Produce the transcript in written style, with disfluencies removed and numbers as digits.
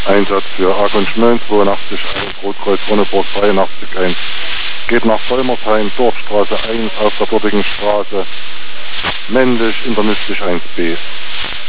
Einsatz für Argon Schmölln 82.1, Rotkreuz Ronneburg 83.1. Geht nach Vollmersheim, Dorfstraße 1 auf der dortigen Straße. Männlich, internistisch 1b.